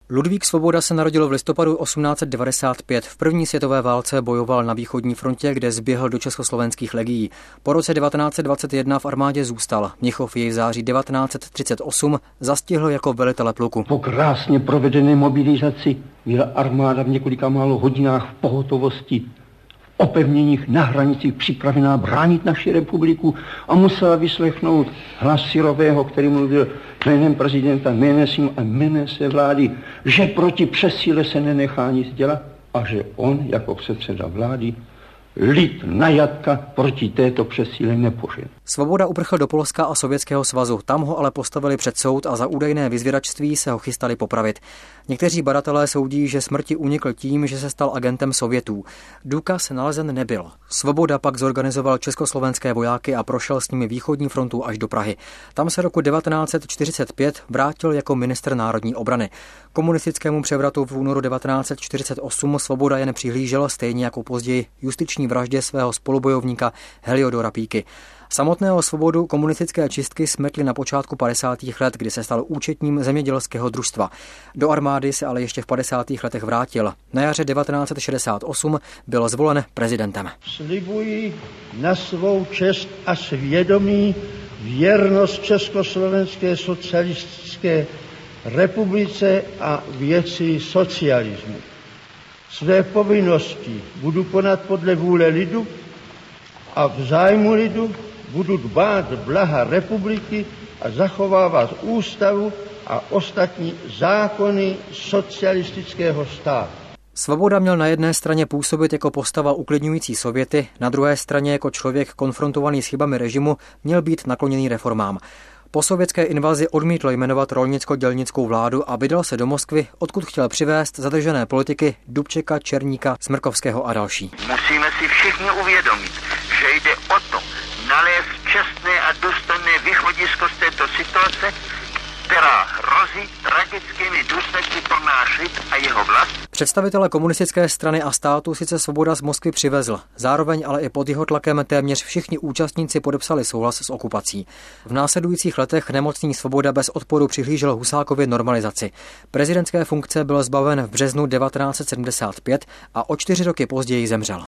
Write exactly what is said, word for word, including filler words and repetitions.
Ludvík Svoboda se narodil v listopadu osmnáct set devadesát pět. V první světové válce bojoval na východní frontě, kde zběhl do československých legií. Po roce devatenáct set dvacet jedna v armádě zůstal. Mnichov jej v září devatenáct set třicet osm zastihl jako velitele pluku. Po krásně provedené mobilizaci byla armáda v několika málo hodinách v pohotovosti, v opevněních na hranicích připravená bránit naši republiku a musela vyslechnout hlas Syrového, který mluvil jménem prezidenta, jménem svým a jménem své vlády, že proti přesíle se nenechá nic dělat a že on jako předseda vlády lid na jatka proti této přesíle nepožene. Svoboda uprchl do Polska a Sovětského svazu, tam ho ale postavili před soud a za údajné vyzvědačství se ho chystali popravit. Někteří badatelé soudí, že smrti unikl tím, že se stal agentem Sovětů. Důkaz nalezen nebyl. Svoboda pak zorganizoval československé vojáky a prošel s nimi východní frontu až do Prahy. Tam se roku devatenáct set čtyřicet pět vrátil jako ministr národní obrany. Komunistickému převratu v únoru devatenáct set čtyřicet osm Svoboda jen přihlížel, stejně jako později justiční vraždě svého spolubojovníka Heliodora Píky. Samotného Svobodu komunistické čistky smetly na počátku padesátých let, kdy se stal účetním zemědělského družstva. Do armády se ale ještě v padesátých letech vrátil. Na jaře devatenáct set šedesát osm byl zvolen prezidentem. Slibuji na svou čest a svědomí věrnost Československé socialistické republice a věci socialismu. Své povinnosti budu konat podle vůle lidu a v zájmu lidu budu dbát blaha republiky a zachovávat ústavu a ostatní zákony socialistického státu. Svoboda měl na jedné straně působit jako postava uklidňující Sověty, na druhé straně jako člověk konfrontovaný s chybami režimu měl být nakloněný reformám. Po sovětské invazi odmítl jmenovat rolnicko-dělnickou vládu a vydal se do Moskvy, odkud chtěl přivést zadržené politiky Dubčeka, Černíka, Smrkovského a další. Musíme si všichni uvědomit, že jde o to nalézt čestné a důstojné východisko z této situace, která hrozí tragickými důsledky pro náš lid a jeho vlast. Představitele komunistické strany a státu sice Svoboda z Moskvy přivezl, zároveň ale i pod jeho tlakem téměř všichni účastníci podepsali souhlas s okupací. V následujících letech nemocný Svoboda bez odporu přihlížel Husákově normalizaci. Prezidentské funkce byl zbaven v březnu devatenáct set sedmdesát pět a o čtyři roky později zemřel.